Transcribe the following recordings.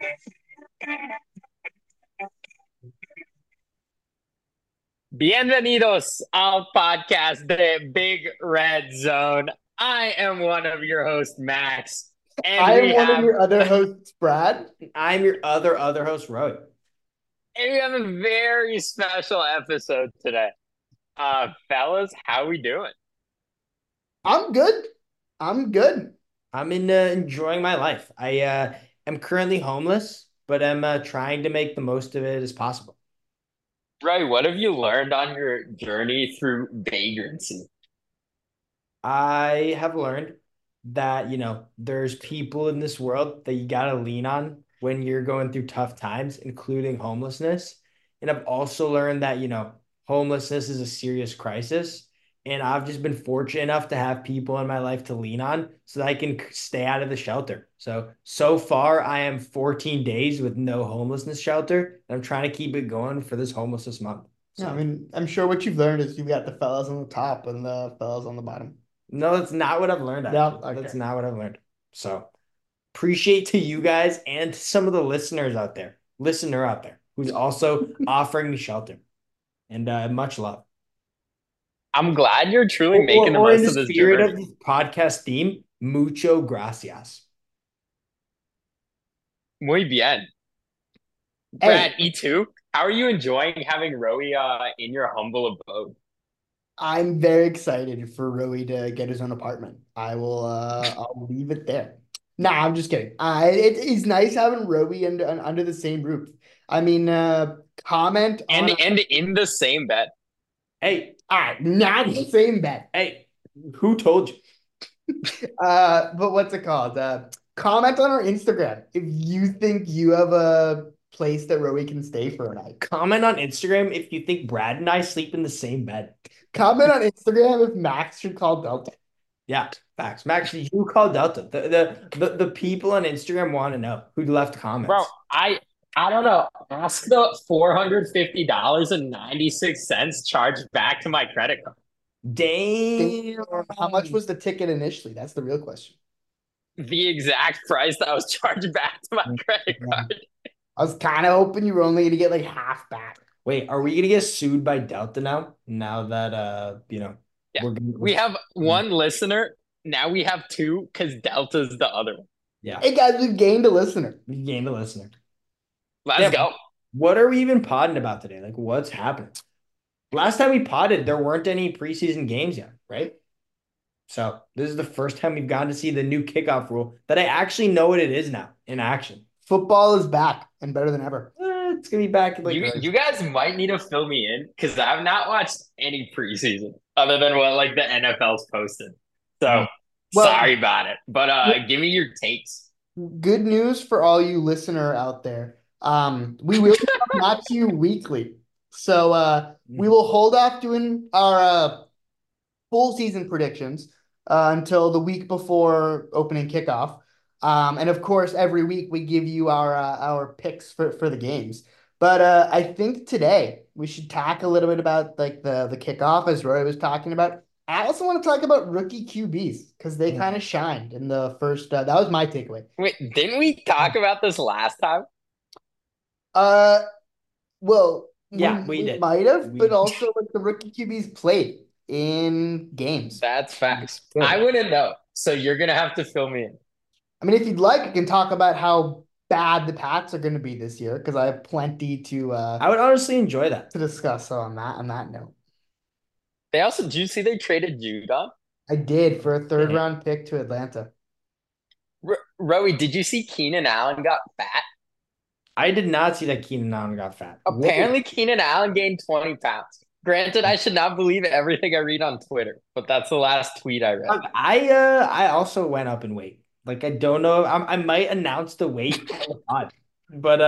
Bienvenidos al podcast de Big Red Zone. I am one of your hosts, Max, and I am we one of have your other hosts, Brad. I'm your other host, Roy. a very special episode today. Fellas, how we doing? I'm good. I'm good. I'm enjoying my life. I am currently homeless, but I'm trying to make the most of it as possible. Ray, what have you learned on your journey through vagrancy? I have learned that, there's people in this world that you gotta lean on when you're going through tough times, including homelessness. And I've also learned that, homelessness is a serious crisis. And I've just been fortunate enough to have people in my life to lean on so that I can stay out of the shelter. So far, I am 14 days with no homelessness shelter. And I'm trying to keep it going for this homelessness month. Yeah, I So. mean, I'm sure what you've learned is you've got the fellas on the top and the fellas on the bottom. No, that's not what I've learned, No, actually. That's okay. not what I've learned. So appreciate to you guys and to some of the listener out there, who's also offering me shelter. And much love. I'm glad you're truly Or, or, making the or in most the of this spirit journey. of this podcast theme, mucho gracias. Muy bien. Brad, Hey, E2, how are you enjoying having Roey in your humble abode? I'm very excited for Roey to get his own apartment. I'll leave it there. Nah, I'm just kidding. It is nice having Roey under the same roof. I mean, comment And on and in the same bed. Hey, all right, not the same bed. hey, who told you? But what's it called? Comment on our Instagram if you think you have a place that Rowie can stay for a night. Comment on Instagram if you think Brad and I sleep in the same bed. Comment on Instagram if Max should call Delta. Yeah, facts. Max, you call Delta. The people on Instagram want to know who left Bro, comments. I don't know. Ask the $450.96 charged back to my credit card. Damn. How much was the ticket initially? That's the real question. The exact price that was charged back to my credit Yeah. card. I was kind of hoping you were only going to get like half back. Wait, are we gonna get sued by Delta now? Now that Yeah. we're We have one listener. Now we have two because Delta's the other one. yeah, Hey guys, we've gained a listener. we gained a listener. Let's Yeah, go. what are we even podding about today? Like, what's happening? Last time we podded, there weren't any preseason games yet, right? So this is the first time we've gotten to see the new kickoff rule that I actually know what it is now in action. Football is back and better than ever. It's gonna be back like You guys might need to fill me in because I've not watched any preseason other than what like the NFL's posted. So Well, sorry about it. But give me your takes. good news for all you listener out there. We will be coming at you weekly. So we will hold off doing our full season predictions until the week before opening kickoff. And of course, every week we give you our picks for the games. But I think today we should talk a little bit about like the kickoff as Roy was talking about. I also want to talk about rookie QBs because they kind of shined in the first. That was my takeaway. Wait, didn't we talk about this last time? Uh, well, Yeah, we we did. might have, We but also like the rookie QBs played in games. That's facts. I good. wouldn't know. So you're gonna have to fill me in. I mean, if you'd like, I can talk about how bad the Pats are going to be this year because I have plenty I would honestly enjoy that. to discuss on that note. They also, did you see they traded Judon? I did for a third Yeah. round pick to Atlanta. Rowie, did you see Keenan Allen got fat? I did not see that Keenan Allen got fat. Whoa. Apparently, Keenan Allen gained 20 pounds. Granted, I should not believe everything I read on Twitter, but that's the last tweet I read. I also went up in weight. Like I don't know. I might announce the weight on the pod, but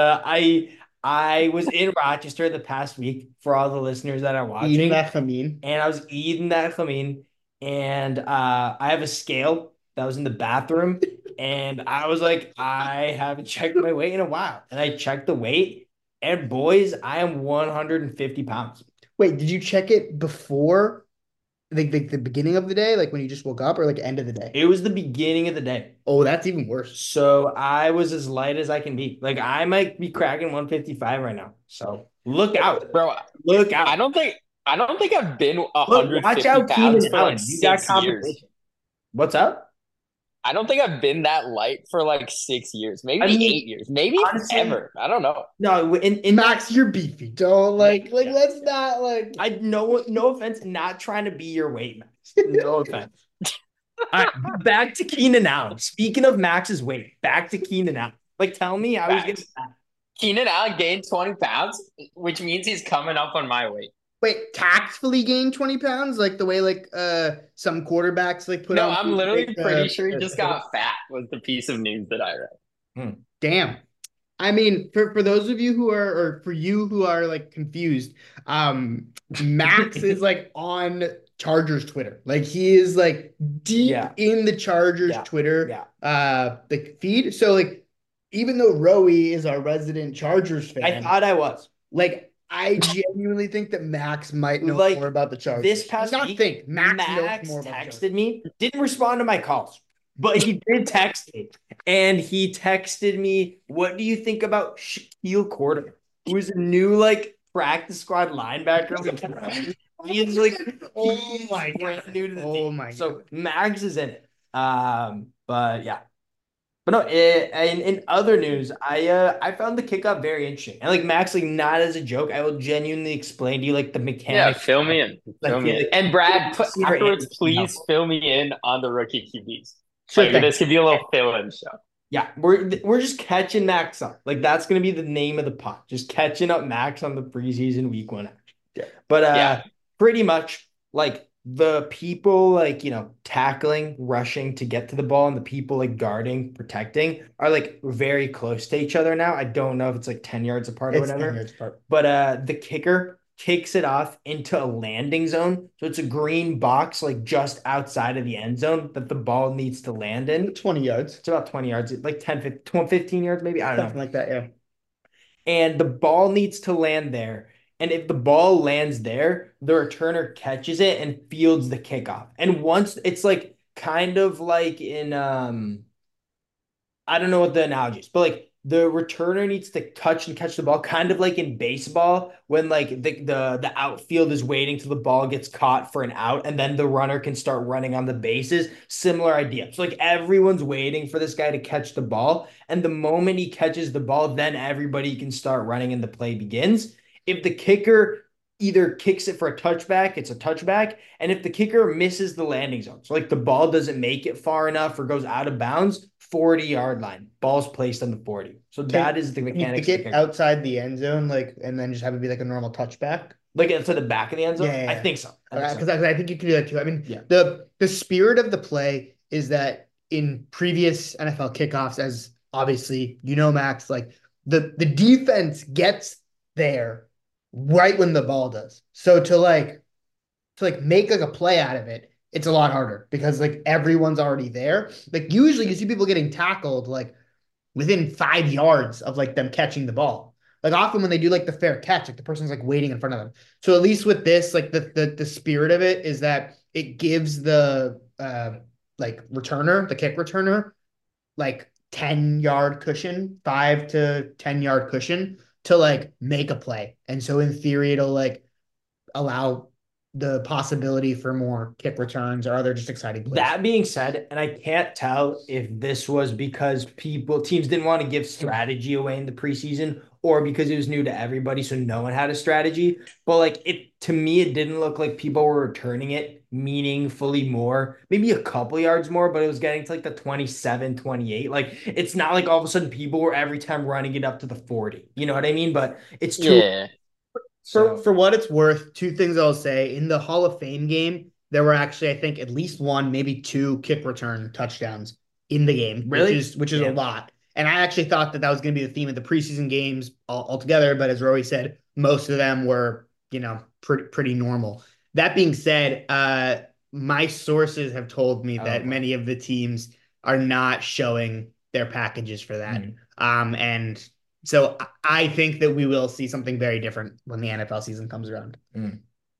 I was in Rochester the past week for all the listeners that are Eating watching, that famine. and I was eating that chamin, and I have a scale that was in the bathroom, and I was like, I haven't checked my weight in a while, and I checked the weight, and boys, I am 150 pounds. Wait, did you check it before? the beginning of the day, like when you just woke up, or like end of the day? It was the beginning of the day. Oh, that's even worse. So I was as light as I can be. Like I might be cracking 155 right now. So look out. Bro, Look I out. don't think I don't think I've been Look, watch 150 out, pounds Keenan for like Allen. You got 6 years. competition. What's up? I don't think I've been that light for like 6 years, I maybe mean, 8 years, maybe honestly, ever. I don't know. no, in that Max, you're beefy. Don't yeah, like yeah. let's not like I no offense, not trying to be your weight, Max. No offense. All right, back to Keenan Allen. Speaking of Max's weight, back to Keenan Allen. Like, tell me how he's getting Facts. Keenan Allen gained 20 pounds, which means he's coming up on my weight. wait, tactfully gain 20 pounds, like the way like some quarterbacks like put No, on I'm weight to literally make pretty sure he just got fat, was the piece of news that I read. Hmm. damn. I mean, for those of you who are, or for you who are like confused, Max is like on Chargers Twitter. Like he is like deep Yeah. in the Chargers Yeah. Twitter Yeah. the feed. So like even though Rowie is our resident Chargers I fan, thought I was. like I genuinely think that Max might know Like more about the Chargers. this past Not week, think Max knows Max more about the Chargers. texted me, didn't respond to my calls, but he did text me. And he texted me, "What do you think about Shaquille Quarter, who's a new like practice squad linebacker?" He's like, Oh my brand God. new to the Oh team. my So God. Max is in it. But yeah. But no, in other news, I found the kickoff very interesting. And like Max, like not as a joke, I will genuinely explain to you like the Yeah, mechanics. fill me in. I Fill me feel in. like And Brad, senior afterwards, Andy can please help. fill me in on the rookie QBs. Sure Like thing. this could be a little fill-in show. Yeah, we're just catching Max up. Like that's gonna be the name of the pot. Just catching up Max on the preseason week one action. Yeah. But Yeah. pretty much like the people like tackling, rushing to get to the ball, and the people like guarding, protecting are like very close to each other now. I don't know if it's like 10 yards apart or It's 10 whatever. yards apart. But the kicker kicks it off into a landing zone. So it's a green box like just outside of the end zone that the ball needs to land in. 20 yards. It's about 20 yards, like 10, 15 yards maybe. I don't Something know. like that, yeah. And the ball needs to land there. And if the ball lands there, the returner catches it and fields the kickoff. And once it's like kind of like in I don't know what the analogy is, but like the returner needs to touch and catch the ball, kind of like in baseball when like the outfield is waiting till the ball gets caught for an out, and then the runner can start running on the bases. Similar idea. So like everyone's waiting for this guy to catch the ball, and the moment he catches the ball, then everybody can start running and the play begins. If the kicker either kicks it for a touchback, it's a touchback. And if the kicker misses the landing zone, so like the ball doesn't make it far enough or goes out of bounds, 40-yard line, ball's placed on the 40. So that is the You mechanics. kick it outside the end zone, like, and then just have it be like a normal touchback. Like into the back of the end zone? Yeah. I think so. Because I think you can do that too. I mean, Yeah. the spirit of the play is that in previous NFL kickoffs, as obviously you know, Max, like the defense gets there right when the ball does. So to make like a play out of it, it's a lot harder because like everyone's already there. Like usually you see people getting tackled like within 5 yards of like them catching the ball. Like often when they do like the fair catch, like the person's like waiting in front of them. So at least with this, like the spirit of it is that it gives the like returner, the kick returner, like 10-yard cushion, 5 to 10 yard cushion to like make a play. And so in theory, it'll like allow the possibility for more kick returns or other just exciting plays. That being said, and I can't tell if this was because teams didn't want to give strategy away in the preseason or because it was new to everybody, so no one had a strategy. But like to me, it didn't look like people were returning it meaningfully more, maybe a couple yards more, but it was getting to like the 27, 28. Like it's not like all of a sudden people were every time running it up to the 40. You know what I mean? But it's too. Yeah. For what it's worth, two things I'll say. In the Hall of Fame game, there were actually, I think, at least one, maybe two kick return touchdowns in the game, Really? which is a lot. And I actually thought that was going to be the theme of the preseason games altogether. But as Rory said, most of them were, pretty normal. That being said, my sources have told me that many of the teams are not showing their packages for that. And so I think that we will see something very different when the NFL season comes around.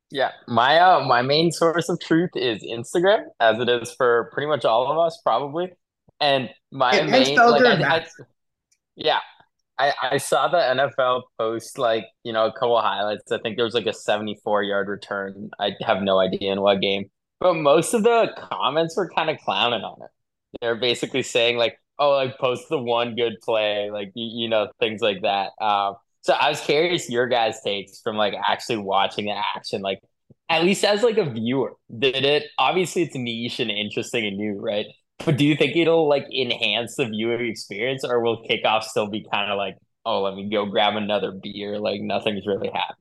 Yeah, my main source of truth is Instagram, as it is for pretty much all of us, probably. And my Yeah, mine's main like Felder and Max. yeah, I saw the NFL post like, a couple of highlights. I think there was like a 74-yard return. I have no idea in what game. But most of the comments were kind of clowning on it. They're basically saying like, oh, like post the one good play, like things like that. So I was curious your guys' takes from like actually watching the action, like at least as like a viewer. Did it obviously it's niche and interesting and new, right? But do you think it'll like enhance the viewing experience, or will kickoff still be kind of like, oh, let me go grab another beer, like nothing's really happening?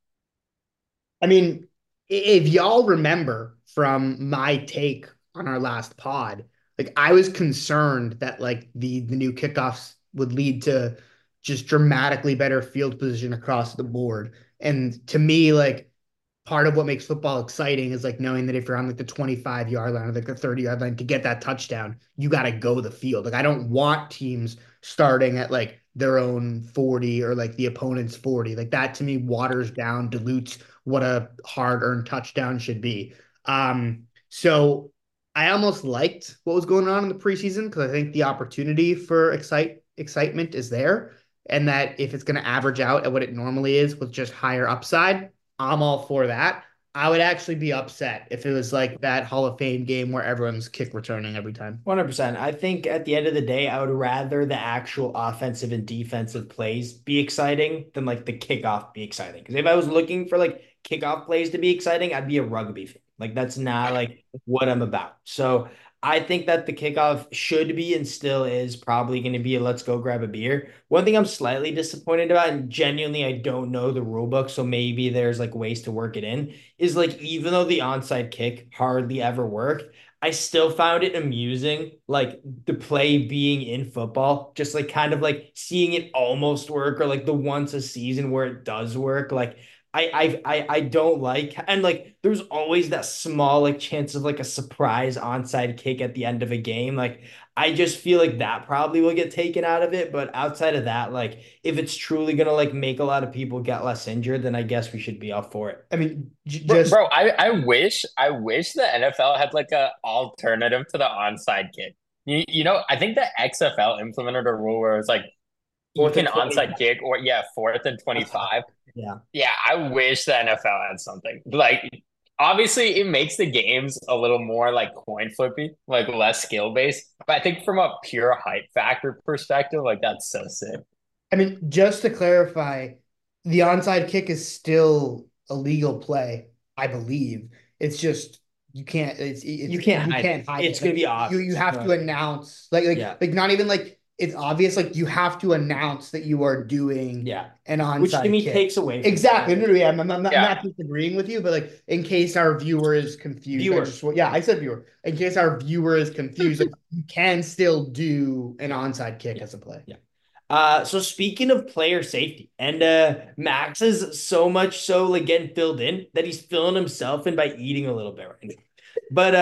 I mean, if y'all remember from my take on our last pod, like I was concerned that like the new kickoffs would lead to just dramatically better field position across the board. And to me, like part of what makes football exciting is like knowing that if you're on like the 25-yard line or like the 30-yard line to get that touchdown, you got to go the field. Like I don't want teams starting at like their own 40 or like the opponent's 40. Like that to me waters down, dilutes what a hard-earned touchdown should be. So I almost liked what was going on in the preseason because I think the opportunity for excitement is there. And that if it's going to average out at what it normally is with just higher upside, I'm all for that. I would actually be upset if it was like that Hall of Fame game where everyone's kick returning every time. 100%. I think at the end of the day, I would rather the actual offensive and defensive plays be exciting than like the kickoff be exciting. Because if I was looking for like kickoff plays to be exciting, I'd be a rugby fan. Like that's not like what I'm about. So I think that the kickoff should be and still is probably going to be a let's go grab a beer. One thing I'm slightly disappointed about, and genuinely I don't know the rule book, so maybe there's like ways to work it in, is like even though the onside kick hardly ever worked, I still found it amusing, like the play being in football, just like kind of like seeing it almost work or like the once a season where it does work. Like I don't like, and like there's always that small like chance of like a surprise onside kick at the end of a game. Like I just feel like that probably will get taken out of it. But outside of that, like if it's truly gonna like make a lot of people get less injured, then I guess we should be all for it. I mean, Bro, just bro, I wish the NFL had like a alternative to the onside kick. I think the XFL implemented a rule where it's like you Fourth can and 20. onside kick or yeah, fourth and That's hot. 25. Yeah. Yeah, I wish the NFL had something. Like obviously it makes the games a little more like coin flippy, like less skill based. But I think from a pure hype factor perspective, like that's so sick. I mean, just to clarify, the onside kick is still a legal play, I believe. It's just you can't You can't you hide can't it. hide It's it. gonna Like be you obvious. have to announce Yeah. like not even like it's obvious, like you have to announce that you are doing Yeah. an Which to onside me kick. takes away from Exactly. it. No, no, yeah, I'm Yeah. not disagreeing with you, but like in case our viewer is confused, Viewer. yeah, I said viewer. In case our viewer is confused, like you can still do an onside kick Yeah. as a play. Yeah. So speaking of player safety, and Max is so much so like getting filled in that he's filling himself in by eating a little bit right now. But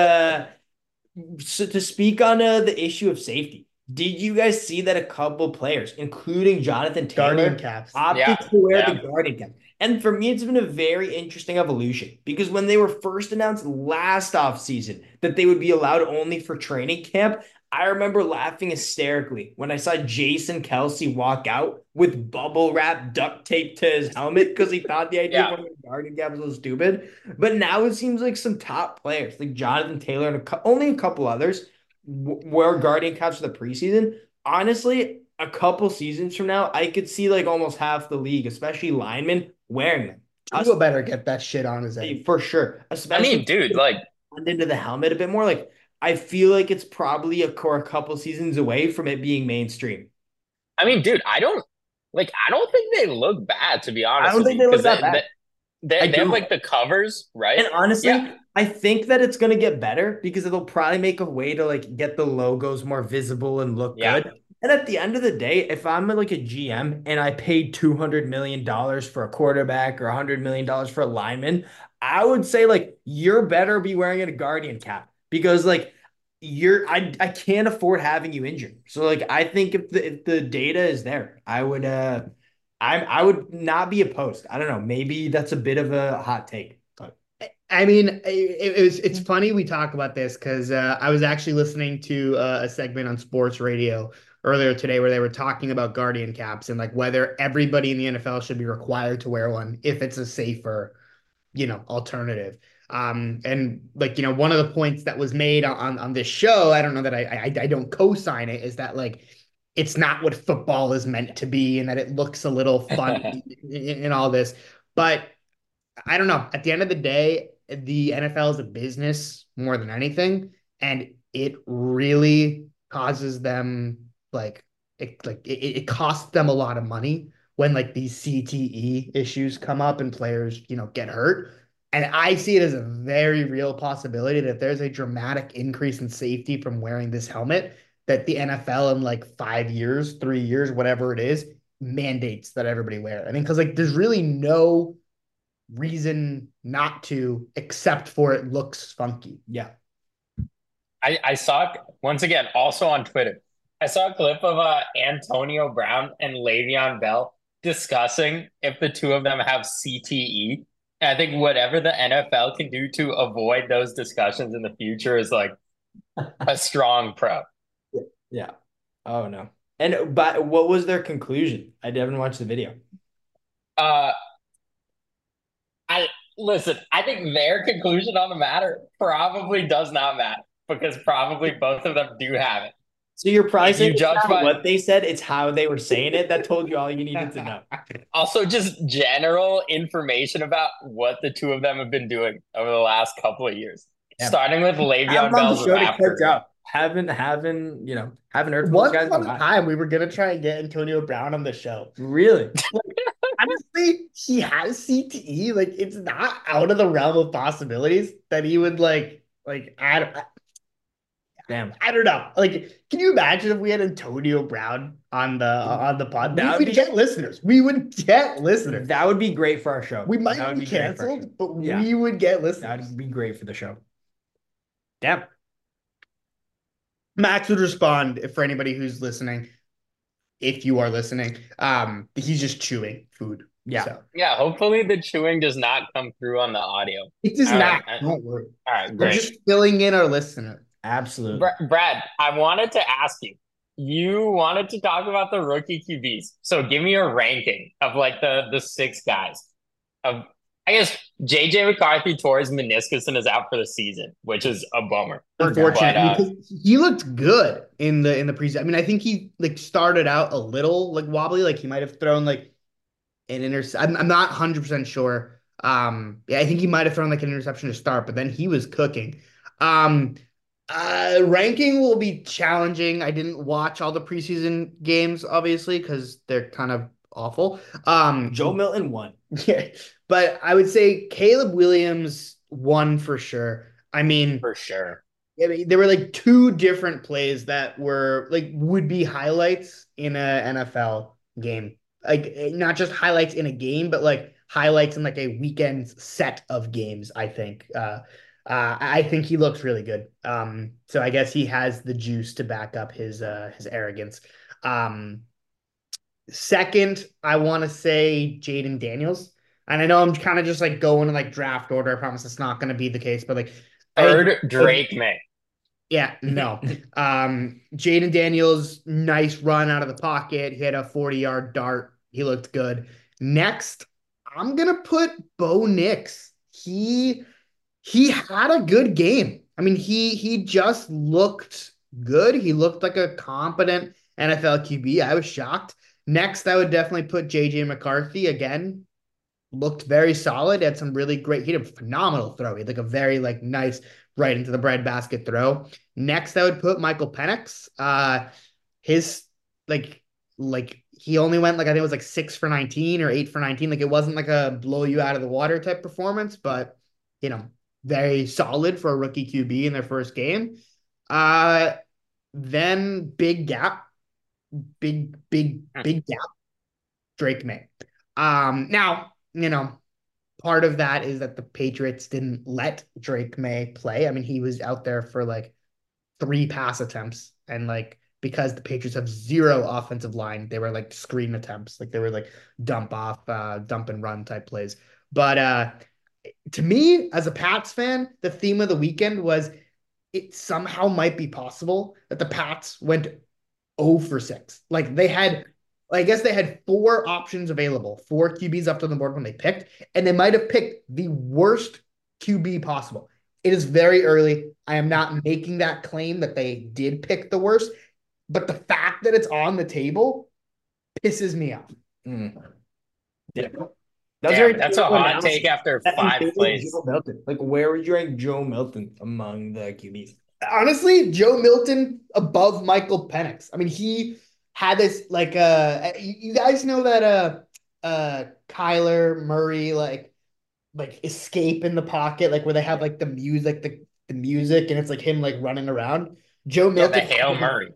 so to speak on the issue of safety, did you guys see that a couple players, including Jonathan Guardian Taylor, caps. opted Yeah. to wear the Yeah. guarding cap? And for me, it's been a very interesting evolution because when they were first announced last offseason that they would be allowed only for training camp, I remember laughing hysterically when I saw Jason Kelsey walk out with bubble wrap duct tape to his helmet because he thought the idea of Yeah. wearing a guarding cap was so stupid. But now it seems like some top players, like Jonathan Taylor and only a couple others, wear guardian caps for the preseason. Honestly, a couple seasons from now, I could see like almost half the league, especially linemen, wearing them. Us, Tua better get that shit on his head. for sure. I Especially mean, dude, like into the helmet a bit more. Like I feel like it's probably a couple seasons away from it being mainstream. dude, I don't think they look bad to be I honest don't with think you they look because that bad. I they have do. like the covers, right? And Yeah. honestly, I think that it's gonna get better because it'll probably make a way to like get the logos more visible and look Yeah. good. And at the end of the day, if I'm like a GM and I paid $200 million for a quarterback or $100 million for a lineman, I would say like you're better be wearing a guardian cap because like I can't afford having you injured. So like I think if the data is there, I would not be opposed. I don't know. Maybe that's a bit of a hot take. But I mean, it's funny we talk about this because I was actually listening to a segment on sports radio earlier today where they were talking about Guardian caps and like whether everybody in the NFL should be required to wear one if it's a safer, alternative. And like, one of the points that was made on this show, I don't know that I don't co-sign it, is that like it's not what football is meant to be and that it looks a little fun in all this. But I don't know. At the end of the day, the NFL is a business more than anything, and it really causes them it costs them a lot of money when like these CTE issues come up and players, get hurt. And I see it as a very real possibility that if there's a dramatic increase in safety from wearing this helmet, that the NFL in like 5 years, 3 years, whatever it is, mandates that everybody wear. I mean, because like there's really no reason not to, except for it looks funky. Yeah. I saw once again also on Twitter. I saw a clip of Antonio Brown and Le'Veon Bell discussing if the two of them have CTE. And I think whatever the NFL can do to avoid those discussions in the future is like a strong pro. Yeah. Oh no. And but what was their conclusion? I haven't watched the video. Uh, I listen. I think their conclusion on the matter probably does not matter because probably both of them do have it. So you're probably If you saying it's judge not by what they said, it's how they were saying it that told you all you needed to know. also just general information about what the two of them have been doing over the last couple of years, Yeah. starting with Have Le'Veon them on the Bell's show to rap catch career. up. Haven't heard from Once those guys in a upon a while. time, we were gonna try and get Antonio Brown on the show. Really? Honestly, he has CTE. Like, it's not out of the realm of possibilities that he would Damn. I don't know. Like, can you imagine if we had Antonio Brown on the pod? That would We'd be get listeners. We would get listeners. that would be great for our show. We might That would be be great for our show. canceled, but Yeah. we would get listeners. That'd be great for the show. Damn. Max would respond for anybody who's listening. If you are listening, he's just chewing food. Yeah. So Yeah, hopefully the chewing does not come through on the audio. it does All not. right. Don't worry. All right, We're great. just filling in our listener. Absolutely. Brad, I wanted to ask you. You wanted to talk about the rookie QBs. So give me a ranking of like the six guys. Of I guess JJ McCarthy tore his meniscus and is out for the season, which is a bummer. Unfortunately, But, because he looked good in the preseason. I mean, I think he like started out a little like wobbly, like he might have thrown like an interception. I'm not 100% sure. Yeah, I think he might have thrown like an interception to start, but then he was cooking. Um, Ranking will be challenging. I didn't watch all the preseason games, obviously, because they're kind of awful. Joe Milton won. Yeah, but I would say Caleb Williams won for sure. I mean, for sure. there were like two different plays that were like would be highlights in a NFL game. Like not just highlights in a game, but like highlights in like a weekend set of games, I think. I think he looks really good. So I guess he has the juice to back up his arrogance. Second, I want to say Jaden Daniels. And I know I'm kind of just like going in like draft order. I promise it's not going to be the case, but like Third, Drake May. Yeah, no. Jaden Daniels, nice run out of the pocket. He had a 40-yard dart. He looked good. Next, I'm gonna put Bo Nix. He had a good game. I mean, he just looked good. He looked like a competent NFL QB. I was shocked. Next, I would definitely put JJ McCarthy again. Looked very solid. Had some really great. He had a phenomenal throw. He had like a very like nice right into the breadbasket throw. Next, I would put Michael Penix. His like he only went like I think it was like 6 for 19 or 8 for 19. Like it wasn't like a blow you out of the water type performance, but very solid for a rookie QB in their first game. Then big gap, big gap. Drake May. Now part of that is that the Patriots didn't let Drake May play. I mean, he was out there for like 3 pass attempts, and like because the Patriots have zero offensive line, they were like screen attempts, like they were like dump and run type plays. But To me, as a Pats fan, the theme of the weekend was it somehow might be possible that the Pats went 0 for 6. Like they had, I guess they had four options available, four QBs up on the board when they picked, and they might have picked the worst QB possible. It is very early. I am not making that claim that they did pick the worst, but the fact that it's on the table pisses me off. Mm. Yeah. That's Damn, very that's a terrible hot analysis. take after That 5 included plays. Joe Milton. Like, where would you rank Joe Milton among the QBs? Honestly, Joe Milton above Michael Penix. I mean, he had this like you guys know that Kyler Murray like escape in the pocket, like where they have like the music, the music, and it's like him like running around. Joe Yeah, the Milton. Hail Murray.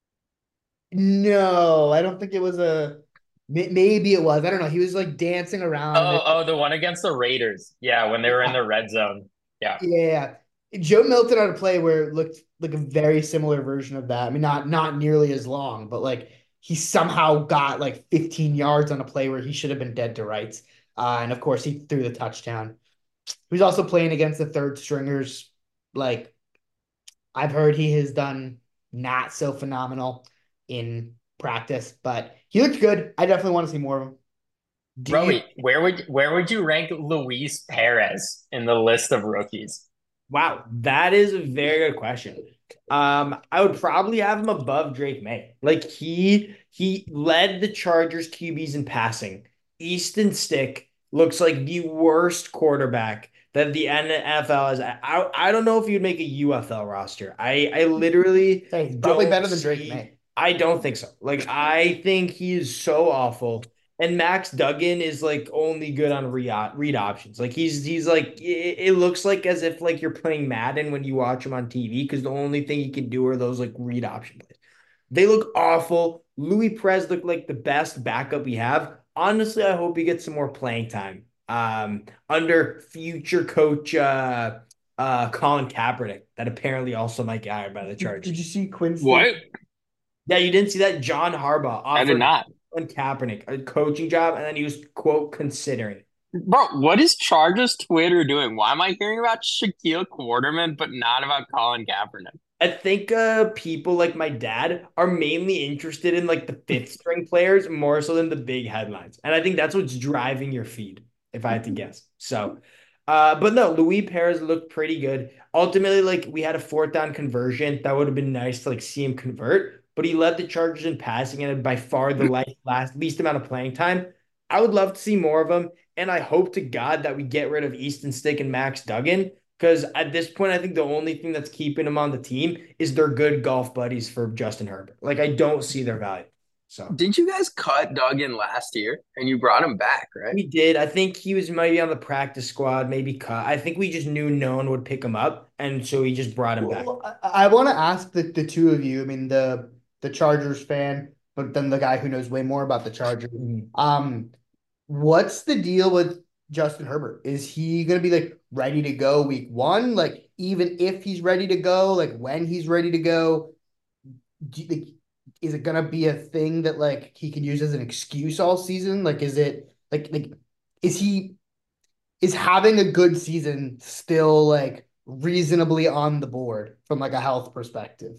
No, I don't think it was a. Maybe it was. I don't know. He was like dancing around, and Oh, the one against the Raiders. Yeah, when they were in yeah, the red zone. Yeah. yeah. Joe Milton had a play where it looked like a very similar version of that. I mean, not nearly as long, but like he somehow got like 15 yards on a play where he should have been dead to rights. And of course, he threw the touchdown. He was also playing against the third stringers. Like I've heard he has done not so phenomenal in practice, but he looked good. I definitely want to see more of him. Do you? Rowie, where would you rank Luis Perez in the list of rookies? Wow, that is a very good question. I would probably have him above Drake May. Like he led the Chargers QBs in passing. Easton Stick looks like the worst quarterback that the NFL has. I don't know if you'd make a UFL roster. I literally Hey, he's probably don't better than Drake see. May. I don't think so. Like I think he is so awful. And Max Duggan is like only good on read options. Like he's like it looks like as if like you're playing Madden when you watch him on TV because the only thing he can do are those like read option plays. They look awful. Louis Perez looked like the best backup we have. Honestly, I hope he gets some more playing time. Under future coach Colin Kaepernick, that apparently also might get hired by the Did Chargers. you see Quincy? What? Yeah, you didn't see that? John Harbaugh I did offered not. Colin Kaepernick a coaching job, and then he was, quote, considering it. Bro, what is Chargers Twitter doing? Why am I hearing about Shaquille Quarterman but not about Colin Kaepernick? I think people like my dad are mainly interested in like the fifth string players more so than the big headlines. And I think that's what's driving your feed, if I had to guess. So, but no, Louis Perez looked pretty good. Ultimately, like we had a fourth down conversion. That would have been nice to like see him convert, but he led the Chargers in passing and had by far the least amount of playing time. I would love to see more of him. And I hope to God that we get rid of Easton Stick and Max Duggan because at this point, I think the only thing that's keeping them on the team is they're good golf buddies for Justin Herbert. Like I don't see their value. So Didn't you guys cut Duggan last year and you brought him back, right? we did. I think he was maybe on the practice squad, maybe cut. I think we just knew no one would pick him up, and so he just brought him back. Well, I want to ask the two of you. I mean, the Chargers fan, but then the guy who knows way more about the Chargers. Mhm. What's the deal with Justin Herbert? Is he going to be like ready to go week one? Like, even if he's ready to go, like when he's ready to go, do you think, is it going to be a thing that like he can use as an excuse all season? Like, is it like is he is having a good season still like reasonably on the board from like a health perspective?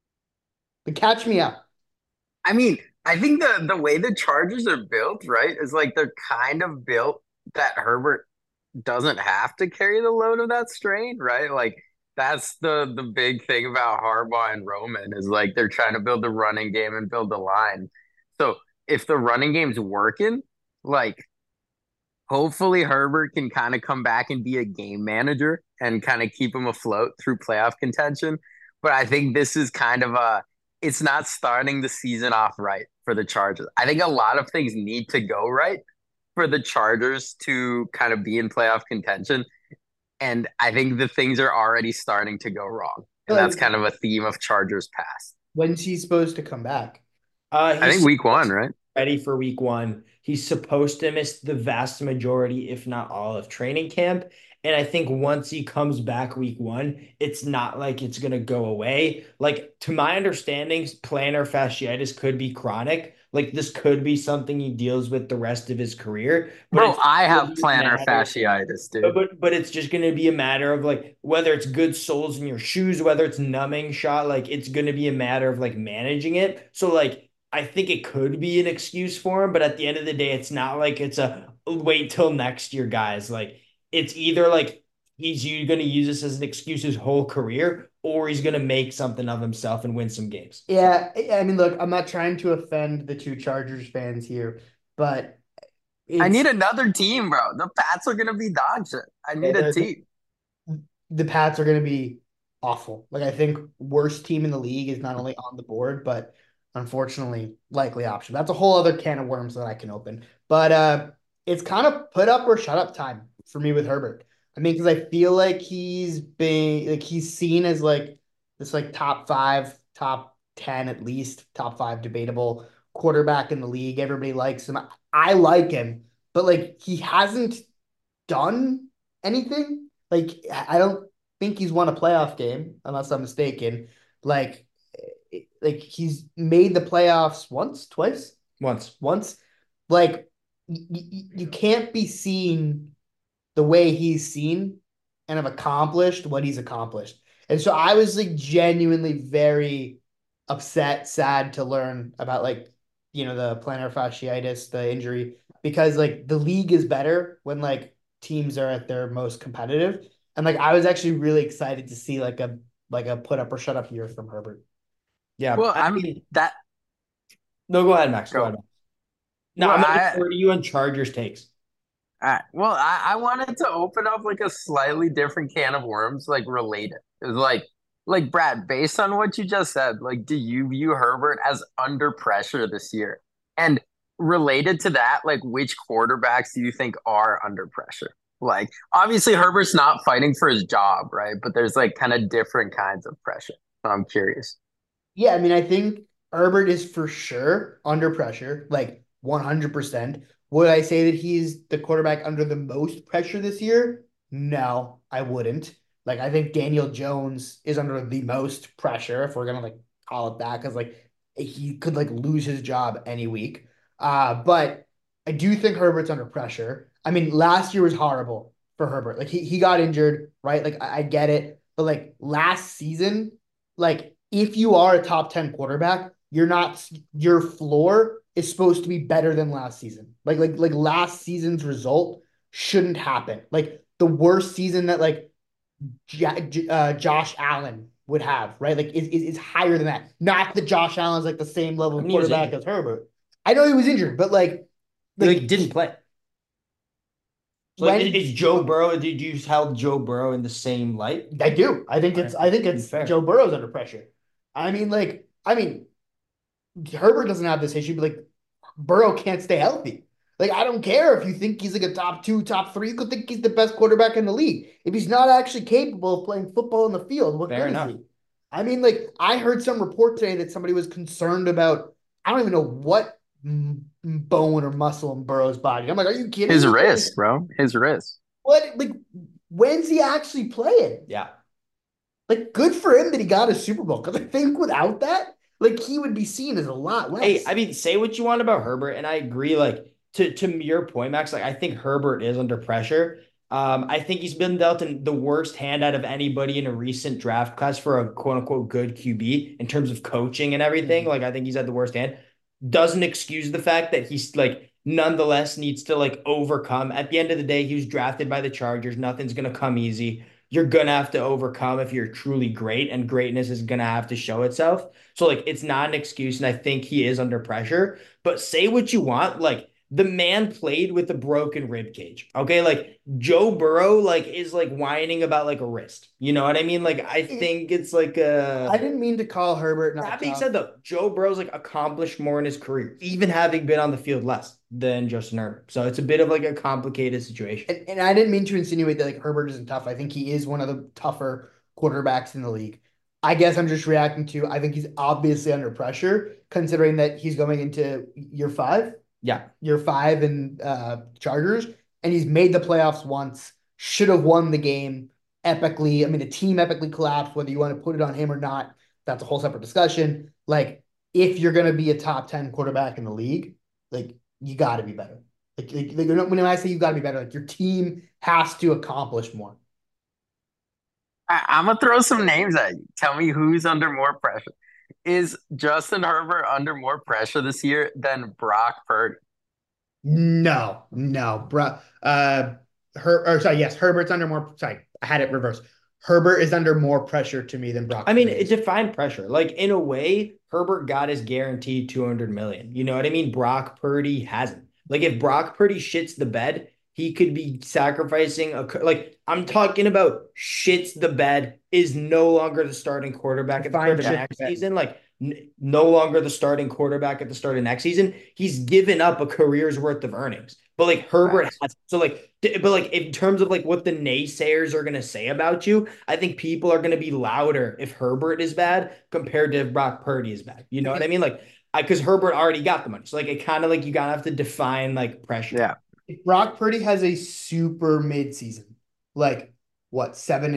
But catch me up. I mean, I think the way the Chargers are built, right, is like they're kind of built that Herbert doesn't have to carry the load of that strain, right? Like that's the big thing about Harbaugh and Roman is like they're trying to build the running game and build the line. So if the running game's working, like hopefully Herbert can kind of come back and be a game manager and kind of keep him afloat through playoff contention. But I think this is kind of it's not starting the season off right for the Chargers. I think a lot of things need to go right for the Chargers to kind of be in playoff contention. And I think the things are already starting to go wrong. And Like, that's kind of a theme of Chargers past. when's he supposed to come back? I think He's week one, right? ready for week one. He's supposed to miss the vast majority, if not all, of training camp. And I think once he comes back week one, it's not like it's going to go away. Like, to my understanding, plantar fasciitis could be chronic, Like this could be something he deals with the rest of his career, but Bro, it's I gonna have be a plantar matter fasciitis, but, dude. but it's just going to be a matter of like whether it's good soles in your shoes, whether it's numbing shot, like it's going to be a matter of like managing it. So like I think it could be an excuse for him, but at the end of the day, it's not like it's a wait till next year, guys. Like it's either like he's going to use this as an excuse his whole career, or he's going to make something of himself and win some games. Yeah, I mean, look, I'm not trying to offend the two Chargers fans here, but I it's need another team, bro. The Pats are gonna be dog shit. I need a the, team. the Pats are going to be awful. Like I think worst team in the league is not only on the board, but unfortunately likely option. That's a whole other can of worms that I can open. But it's kind of put up or shut up time for me with Herbert. I mean, because I feel like he's seen as like this like top five, top 10 at least, top five debatable quarterback in the league. Everybody likes him. I like him, but like he hasn't done anything. Like I don't think he's won a playoff game unless I'm mistaken. Like he's made the playoffs once, twice, Once. once. Like you can't be seen the way he's seen and have accomplished what he's accomplished. And so I was like genuinely very upset, sad to learn about like, the plantar fasciitis, the injury, because like the league is better when like teams are at their most competitive. And like I was actually really excited to see like a put up or shut up year from Herbert. Yeah. Well, I I'm mean, that no, go ahead, Max. Go go. ahead. No, Well, I'm going to I defer to you on Chargers takes. I wanted to open up like a slightly different can of worms, like related. It's like Brad, based on what you just said, like, do you view Herbert as under pressure this year? And related to that, like, which quarterbacks do you think are under pressure? Like, obviously, Herbert's not fighting for his job, right? But there's like kind of different kinds of pressure. So I'm curious. Yeah, I mean, I think Herbert is for sure under pressure, like 100%. Would I say that he's the quarterback under the most pressure this year? No, I wouldn't. Like, I think Daniel Jones is under the most pressure, if we're gonna like call it that, because like he could like lose his job any week. But I do think Herbert's under pressure. I mean, last year was horrible for Herbert. Like he got injured, right? Like I get it, but like last season like if you are a top 10 quarterback, your floor is supposed to be better than last season. Like last season's result shouldn't happen. Like the worst season that like Josh Allen would have, right? Like is higher than that. Not that Josh Allen's like the same level I of mean, he was quarterback injured. as Herbert. I know he was injured, but like He like like didn't play. So like, when is Joe Burrow? Did you held Joe Burrow in the same light? I do. All right, I think be it's fair. Joe Burrow's under pressure. I mean Herbert doesn't have this issue, but like Burrow can't stay healthy. Like, I don't care if you think he's like a top two, top three. You could think he's the best quarterback in the league. If he's not actually capable of playing football in the field, what Fair good is enough. he? I mean, like, I heard some report today that somebody was concerned about, I don't even know what bone or muscle in Burrow's body. I'm like, are you kidding His me? wrist, bro. His wrist. What? Like, when's he actually playing? Yeah. Like, good for him that he got a Super Bowl. Because I think without that, like, he would be seen as a lot Hey, less. I mean, say what you want about Herbert, and I agree. Like to your point, Max. Like I think Herbert is under pressure. I think he's been dealt in the worst hand out of anybody in a recent draft class for a quote unquote good QB in terms of coaching and everything. Like I think he's had the worst hand. Doesn't excuse the fact that he's like nonetheless needs to like overcome. At the end of the day, he was drafted by the Chargers. Nothing's gonna come easy. You're gonna have to overcome if you're truly great, and greatness is gonna have to show itself. So like it's not an excuse, and I think he is under pressure. But say what you want, like the man played with a broken rib cage. Okay, like Joe Burrow, like is like whining about like a wrist. You know what I mean? Like I think it's like I a. didn't mean to call Herbert not That being tough. said, though, Joe Burrow's like accomplished more in his career, even having been on the field less than Justin Herbert. So it's a bit of like a complicated situation. And I didn't mean to insinuate that like Herbert isn't tough. I think he is one of the tougher quarterbacks in the league. I guess I'm just reacting to I think he's obviously under pressure considering that he's going into Yeah, year five in Chargers, and he's made the playoffs once, should have won the game epically. I mean, the team epically collapsed, whether you want to put it on him or not, that's a whole separate discussion. Like if you're going to be a top 10 quarterback in the league, like you got to be better. When I say you got to be better, like your team has to accomplish more. I'm gonna throw some names at you. Tell me who's under more pressure. Is Justin Herbert under more pressure this year than Brock Purdy? No, no, bro. Yes, Herbert's under more. Sorry, I had it reversed. Herbert is under more pressure to me than I Brock mean, Purdy it is. defined pressure. Like in a way, Herbert got his guaranteed 200 million. You know what I mean? Brock Purdy hasn't. Like if Brock Purdy shits the bed, he could be sacrificing like I'm talking about shits the bed is no longer the starting quarterback at the Define start of shit next bet. season. Like no longer the starting quarterback at the start of next season. He's given up a career's worth of earnings. But like Herbert Facts. has so but like in terms of like what the naysayers are gonna say about you, I think people are gonna be louder if Herbert is bad compared to if Brock Purdy is bad. You know what I mean? Like because Herbert already got the money. So like it kind of like you gotta have to define like pressure. Yeah. If Brock Purdy has a super mid-season, like what,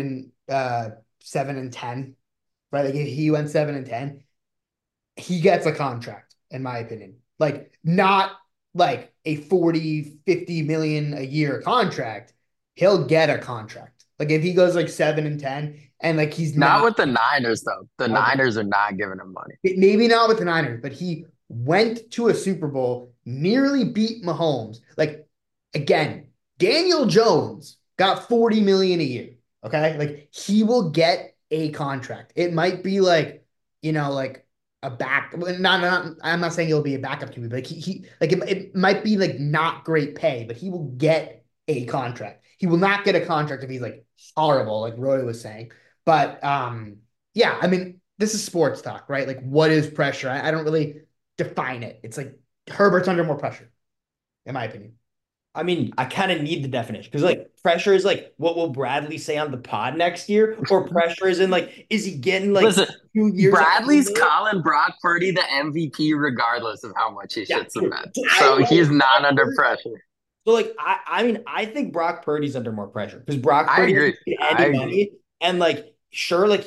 7-10, right? Like if he went 7-10, he gets a contract, in my opinion. Like not like a 40, 50 million a year contract. He'll get a contract. Like if he goes like 7-10 and like he's Not not with the Niners though. The Niners are not giving him money. maybe not with the Niners, but he went to a Super Bowl, nearly beat Mahomes. Like again, Daniel Jones got 40 million a year. Okay. Like he will get a contract. It might be like, like a I'm not saying it'll be a backup QB, but like he like it might be like not great pay, but he will get a contract. He will not get a contract if he's like horrible, like Roy was saying. But yeah, I mean, this is sports talk, right? Like, what is pressure? I don't really define it. It's like Herbert's under more pressure, in my opinion. I mean, I kind of need the definition because like pressure is like what will Bradley say on the pod next year, or pressure is in like, is he getting like Listen, 2 years? Bradley's calling Brock Purdy the MVP regardless of how much he Yeah, shits the bed. I So he's not under pressure. so like I mean I think Brock Purdy's under more pressure because Brock I Purdy agree. doesn't get I any agree. money and like sure like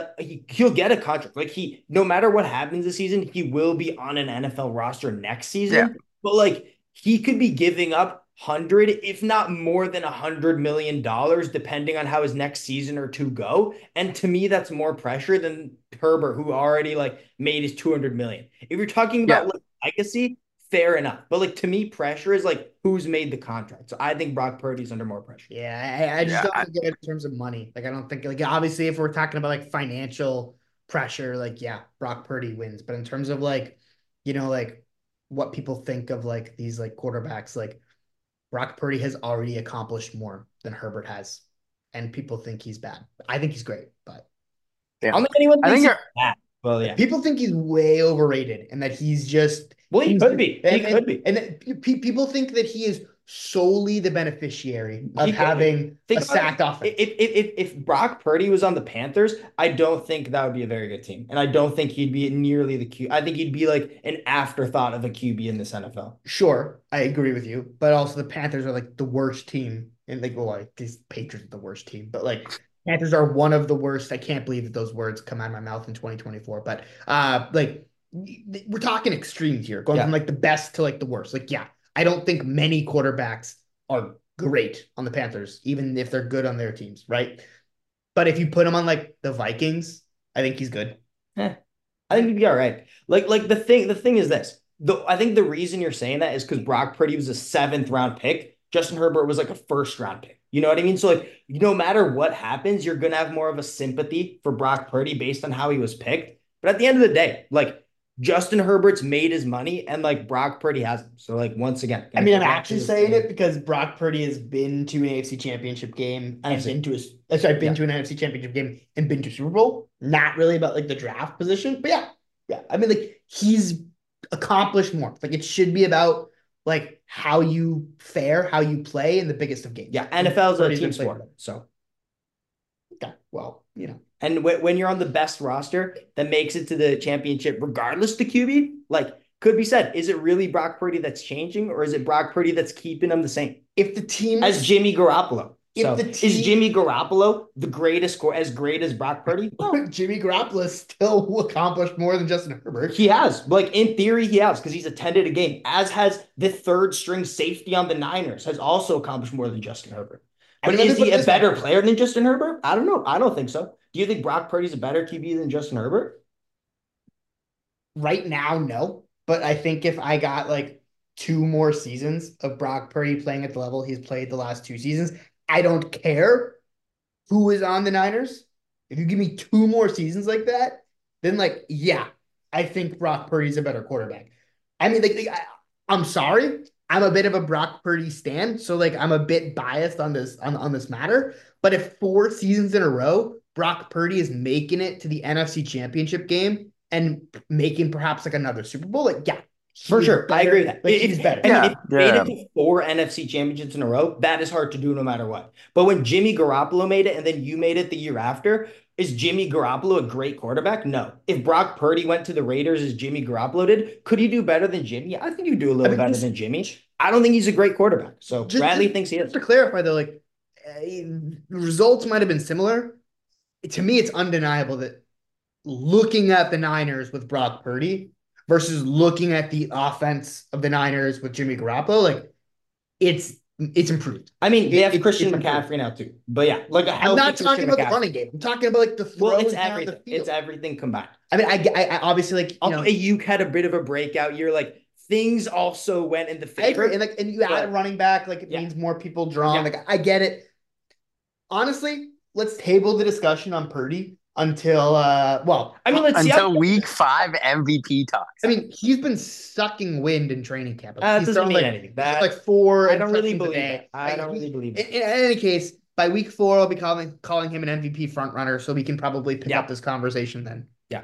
he'll get a contract like he no matter what happens this season he will be on an NFL roster next Yeah. season but like he could be giving up 100 if not more than $100 million depending on how his next season or two go and to me that's more pressure than Herbert who already like made his 200 million if you're talking Yeah. about like legacy fair enough. But like to me, pressure is like who's made the contract. So I think Brock Purdy's under more pressure. Yeah, I just Yeah. don't think of it in terms of money. Like, I don't think, like, obviously, if we're talking about like financial pressure, like, yeah, Brock Purdy wins. But in terms of like, like what people think of like these like quarterbacks, like Brock Purdy has already accomplished more than Herbert has. And people think he's bad. I think he's great, but I Yeah. don't think anyone I thinks think he's you're bad. Well, yeah. people think he's way overrated and that he's just Well, he he's could be. He could be. and that people think that he is solely the beneficiary of He could be. having a Think about sacked it. offense. If Brock Purdy was on the Panthers, I don't think that would be a very good team, and I don't think he'd be nearly the Q. I think he'd be like an afterthought of a QB in this NFL. Sure, I agree with you, but also the Panthers are like the worst team, and like, well, like these Patriots are the worst team, but like Panthers are one of the worst. I can't believe that those words come out of my mouth in 2024, but like we're talking extremes here, going from Yeah. like the best to like the worst. Like, yeah, I don't think many quarterbacks are great on the Panthers, even if they're good on their teams, right? But if you put him on like the Vikings, I think he's good. Eh, I think he'd be all right. Like the thing is this. I think the reason you're saying that is because Brock Purdy was a seventh round pick. Justin Herbert was like a first round pick. You know what I mean? So like no matter what happens, you're gonna have more of a sympathy for Brock Purdy based on how he was picked. But at the end of the day, like Justin Herbert's made his money and like Brock Purdy hasn't. So like once again, I mean, I'm actually saying it because Brock Purdy has been to an AFC Championship game and NFC. been to an NFC Championship game and been to Super Bowl. Not really about like the draft position, but yeah. I mean, like he's accomplished more. Like it should be about like how you fare, how you play in the biggest of games. Yeah, NFL's a Purdy's team been playing sport. So okay, well, and when you're on the best roster that makes it to the championship, regardless the QB, like could be said, is it really Brock Purdy that's changing, or is it Brock Purdy that's keeping them the same if the team as Jimmy Garoppolo? So the is Jimmy Garoppolo the greatest as great as Brock Purdy? No. Jimmy Garoppolo still accomplished more than Justin Herbert. He has. Like, in theory, he has, because he's attended a game, as has the third string safety on the Niners, has also accomplished more than Justin Herbert. I But mean, let me is put he it a this way. better player than Justin Herbert? I don't know. I don't think so. Do you think Brock Purdy's a better QB than Justin Herbert? Right now, no. But I think if I got like 2 more seasons of Brock Purdy playing at the level he's played the last 2 seasons, I don't care who is on the Niners. If you give me 2 more seasons like that, then like, yeah, I think Brock Purdy's a better quarterback. I mean, I'm sorry. I'm a bit of a Brock Purdy stan, so like I'm a bit biased on this matter. But if 4 seasons in a row, Brock Purdy is making it to the NFC Championship game and making perhaps like another Super Bowl, like yeah, For sure. I agree with that. Like he's better. And Yeah, if you made it to 4 NFC championships in a row, that is hard to do no matter what. But when Jimmy Garoppolo made it and then you made it the year after, is Jimmy Garoppolo a great quarterback? No. If Brock Purdy went to the Raiders as Jimmy Garoppolo did, could he do better than Jimmy? Yeah, I think he'd do a little better than Jimmy. I don't think he's a great quarterback. So Bradley thinks he is. Just to clarify though, like results might have been similar. To me, it's undeniable that looking at the Niners with Brock Purdy versus looking at the offense of the Niners with Jimmy Garoppolo, like it's improved. I mean, they have Christian McCaffrey now too. But yeah, like I'm not talking about the running game. I'm talking about like the throws. Well, it's everything. It's everything combined. I mean, I obviously like you had a bit of a breakout year. Like things also went in the favor. I agree. And you add a running back, like it means more people drawn. Yeah. Like I get it. Honestly, let's table the discussion on Purdy until let's see until week 5 MVP talks. I mean, he's been sucking wind in training camp. That doesn't mean anything. That like 4. I don't really believe it. I don't really believe it. In any case, by week 4, I'll be calling him an MVP front runner, so we can probably pick up this conversation then. Yeah.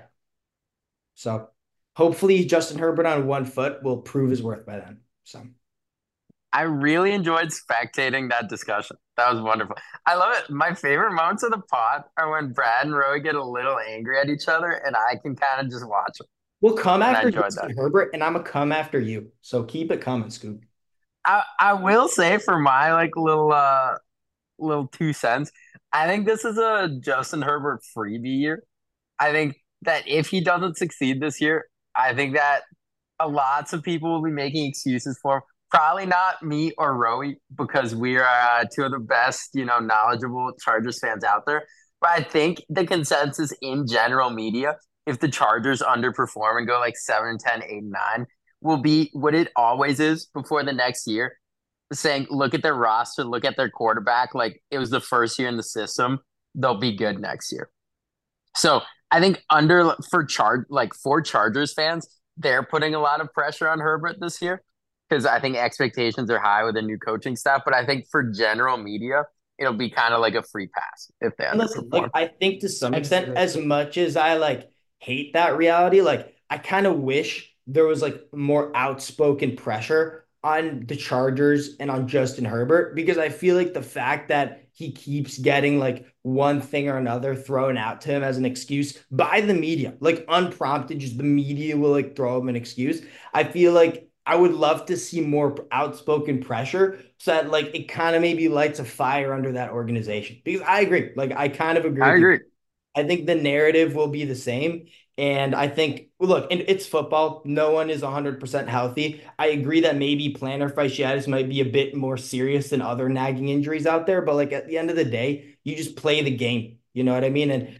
So hopefully Justin Herbert on 1 foot will prove his worth by then. So I really enjoyed spectating that discussion. That was wonderful. I love it. My favorite moments of the pod are when Brad and Roy get a little angry at each other, and I can kind of just watch them. We'll come after Justin Herbert, and I'm going to come after you. So keep it coming, Scoop. I will say for my like little 2 cents, I think this is a Justin Herbert freebie year. I think that if he doesn't succeed this year, I think that lots of people will be making excuses for him. Probably not me or Roey, because we are 2 of the best, knowledgeable Chargers fans out there. But I think the consensus in general media, if the Chargers underperform and go like 7, 10, 8, 9, will be what it always is before the next year. Saying, look at their roster, look at their quarterback. Like it was the first year in the system. They'll be good next year. So I think for Chargers fans, they're putting a lot of pressure on Herbert this year, because I think expectations are high with a new coaching staff. But I think for general media, it'll be kind of like a free pass if they underperform. Like I think to some extent, as much as I like hate that reality, like I kind of wish there was like more outspoken pressure on the Chargers and on Justin Herbert, because I feel like the fact that he keeps getting like one thing or another thrown out to him as an excuse by the media, like unprompted, just the media will like throw him an excuse. I feel like I would love to see more outspoken pressure so that like it kind of maybe lights a fire under that organization. Because I agree. Like I kind of agree. I agree. I think the narrative will be the same. And I think, look, and it's football. No one is 100% healthy. I agree that maybe plantar fasciitis might be a bit more serious than other nagging injuries out there. But like at the end of the day, you just play the game. You know what I mean? And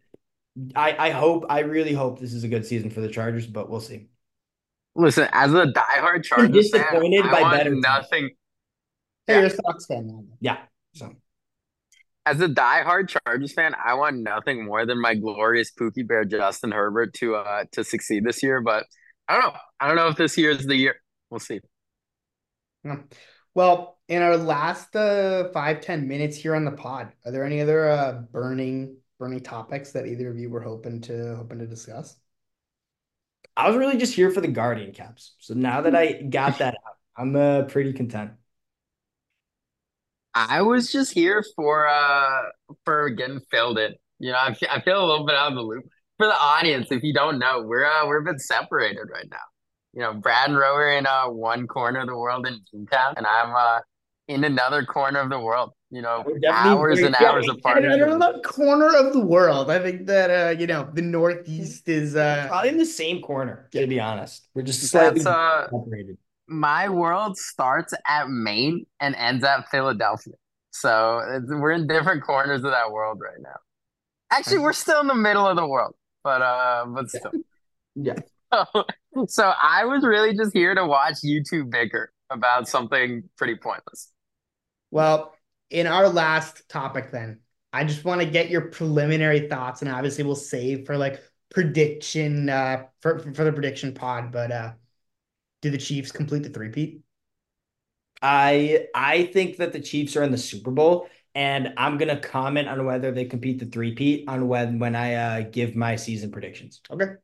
I really hope this is a good season for the Chargers, but we'll see. Listen, as a diehard Chargers fan, I want nothing. Hey, you're a Sox fan now. Yeah. So, as a diehard Chargers fan, I want nothing more than my glorious Pookie Bear Justin Herbert to succeed this year. But I don't know. I don't know if this year is the year. We'll see. Well, in our last 5-10 minutes here on the pod, are there any other burning topics that either of you were hoping to discuss? I was really just here for the Guardian caps. So now that I got that out, I'm pretty content. I was just here for getting filled in. I feel a little bit out of the loop. For the audience, if you don't know, we're a bit separated right now. Brad and Rowe are in one corner of the world in Toontown, and in another corner of the world, We're definitely hours and yeah, hours apart. And I don't know, corner of the world. I think that the Northeast is probably in the same corner, to be honest. We're just That's slightly separated. my world starts at Maine and ends at Philadelphia. So we're in different corners of that world right now. Actually, we're still in the middle of the world, but Yeah. still. Yeah. So I was really just here to watch you two bicker about something pretty pointless. well, in our last topic then, I just want to get your preliminary thoughts, and obviously we'll save for like prediction for the prediction pod, but do the Chiefs complete the three-peat? I think that the Chiefs are in the Super Bowl, and I'm gonna comment on whether they compete the three-peat on when I give my season predictions. Okay.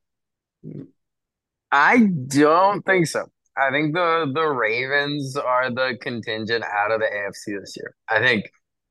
I don't think so. I think the Ravens are the contingent out of the AFC this year. I think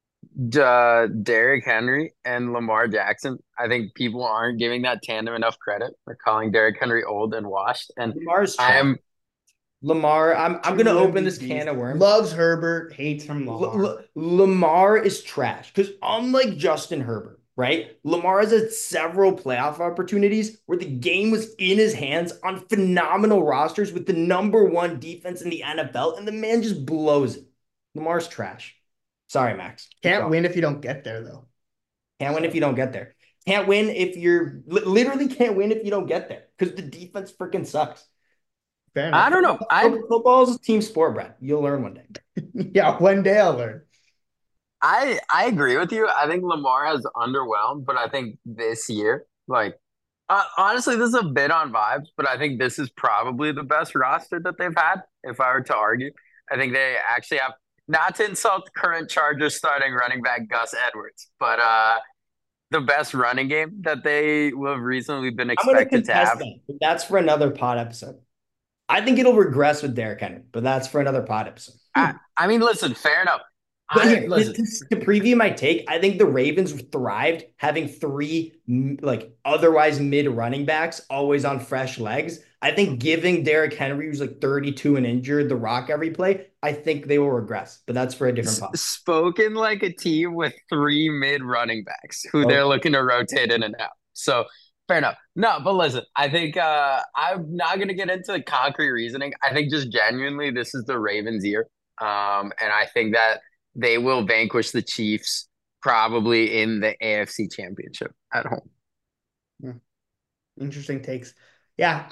Derrick Henry and Lamar Jackson. I think people aren't giving that tandem enough credit. They're calling Derrick Henry old and washed, and Lamar's I trash. am Lamar, I'm gonna Two open this MVPs. can of worms. Loves Herbert, hates from Lamar. Lamar is trash because unlike Justin Herbert, right? Lamar has had several playoff opportunities where the game was in his hands on phenomenal rosters with the number one defense in the NFL, and the man just blows it. Lamar's trash. Sorry, Max. Can't win if you don't get there, though. Can't win if you don't get there. Can't win if you're literally can't win if you don't get there because the defense freaking sucks. Fair I enough. don't know. Football is a team sport, Brad. You'll learn one day. Yeah, one day I'll learn. I agree with you. I think Lamar has underwhelmed, but I think this year, honestly, this is a bit on vibes, but I think this is probably the best roster that they've had, if I were to argue. I think they actually have, not to insult the current Chargers starting running back Gus Edwards, but the best running game that they will have recently been I'm going to expected to contest have. that, but that's for another pod episode. I think it'll regress with Derrick Henry, but that's for another pod episode. I mean, listen, fair enough. But here, Listen, to preview my take, I think the Ravens thrived having three like otherwise mid running backs always on fresh legs. I think giving Derrick Henry, who's like 32 and injured, the rock every play, I think they will regress. But that's for a different pod. spoken like a team with three mid running backs who Oh. they're looking to rotate in and out. So fair enough. No, but listen, I think I'm not gonna get into the concrete reasoning. I think just genuinely this is the Ravens' year. And I think that they will vanquish the Chiefs probably in the AFC Championship at home. Interesting takes. Yeah,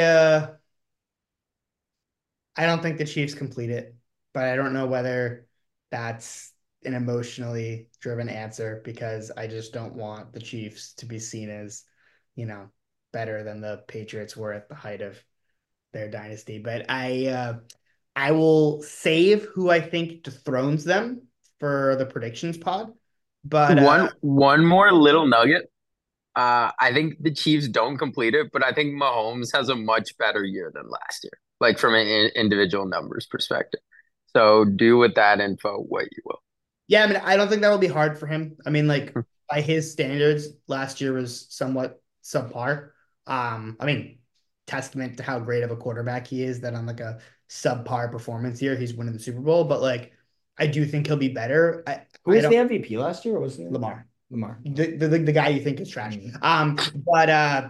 I don't think the Chiefs complete it, but I don't know whether that's an emotionally driven answer because I just don't want the Chiefs to be seen as, better than the Patriots were at the height of their dynasty. But I will save who I think dethrones them for the predictions pod. But One more little nugget. I think the Chiefs don't complete it, but I think Mahomes has a much better year than last year, like from an individual numbers perspective. So do with that info what you will. yeah, I mean, I don't think that will be hard for him. I mean, like by his standards, last year was somewhat subpar. I mean, testament to how great of a quarterback he is that on like a subpar performance year, he's winning the Super Bowl. But like, I do think he'll be better. Who was the MVP last year? Or was it Lamar? Lamar. The guy you think is trash. But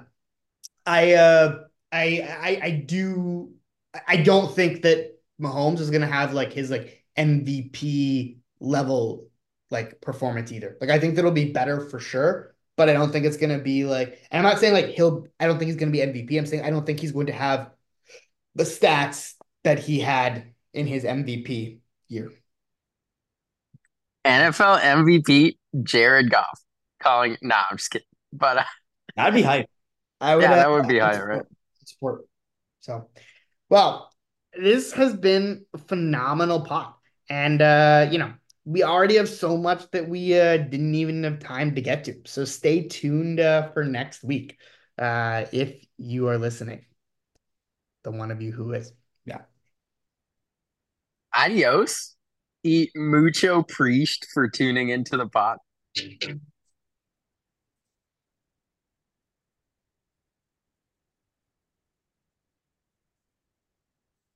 I don't think that Mahomes is gonna have like his like MVP level like performance either. Like I think that'll be better for sure, but I don't think it's gonna be like. And I'm not saying like I don't think he's gonna be MVP. I'm saying I don't think he's going to have the stats that he had in his MVP year. NFL MVP Jared Goff calling. Nah, I'm just kidding. But That'd be hype. I would, yeah, that would be higher, right? Support. So, well, this has been a phenomenal pot. And, we already have so much that we didn't even have time to get to. So stay tuned for next week if you are listening. The one of you who is. Yeah. Adios. Eat mucho priest for tuning into the pot.